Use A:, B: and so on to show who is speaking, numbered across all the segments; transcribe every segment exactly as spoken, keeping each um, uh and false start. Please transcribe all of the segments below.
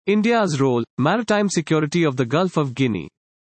A: India's role, maritime security of the Gulf of Guinea.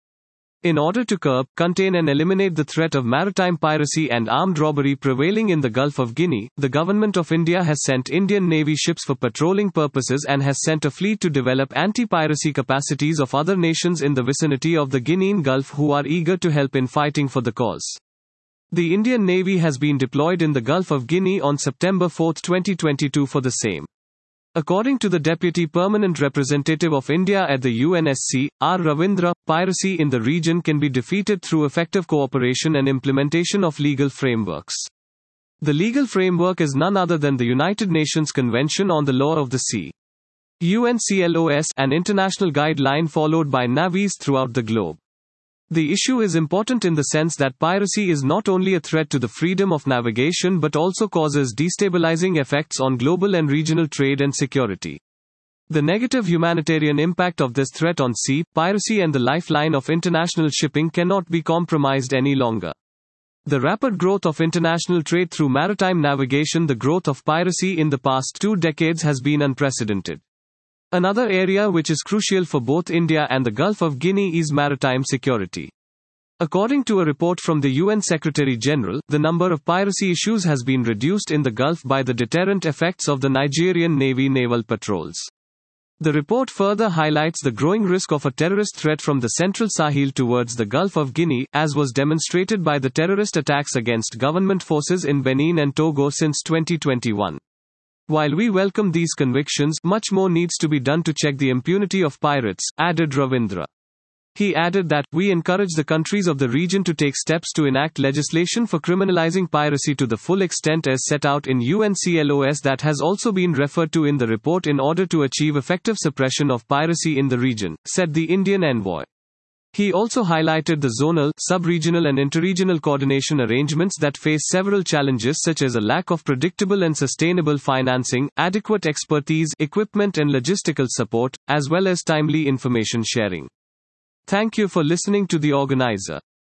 A: In order to curb, contain and eliminate the threat of maritime piracy and armed robbery prevailing in the Gulf of Guinea, the Government of India has sent Indian Navy ships for patrolling purposes and has sent a fleet to develop anti-piracy capacities of other nations in the vicinity of the Guinean Gulf who are eager to help in fighting for the cause. The Indian Navy has been deployed in the Gulf of Guinea on September fourth twenty twenty-two for the same. According to the Deputy Permanent Representative of India at the U N S C, R Ravindra, piracy in the region can be defeated through effective cooperation and implementation of legal frameworks. The legal framework is none other than the United Nations Convention on the Law of the Sea. U N C L O S, an international guideline followed by navies throughout the globe. The issue is important in the sense that piracy is not only a threat to the freedom of navigation but also causes destabilizing effects on global and regional trade and security. The negative humanitarian impact of this threat on sea, piracy and the lifeline of international shipping cannot be compromised any longer. The rapid growth of international trade through maritime navigation, the growth of piracy in the past two decades has been unprecedented. Another area which is crucial for both India and the Gulf of Guinea is maritime security. According to a report from the U N Secretary-General, the number of piracy issues has been reduced in the Gulf by the deterrent effects of the Nigerian Navy naval patrols. The report further highlights the growing risk of a terrorist threat from the central Sahel towards the Gulf of Guinea, as was demonstrated by the terrorist attacks against government forces in Benin and Togo since twenty twenty-one. While we welcome these convictions, much more needs to be done to check the impunity of pirates, added Ravindra. He added that, we encourage the countries of the region to take steps to enact legislation for criminalizing piracy to the full extent as set out in U N C L O S that has also been referred to in the report in order to achieve effective suppression of piracy in the region, said the Indian envoy. He also highlighted the zonal, sub-regional and interregional coordination arrangements that face several challenges such as a lack of predictable and sustainable financing, adequate expertise, equipment and logistical support, as well as timely information sharing. Thank you for listening to the organizer.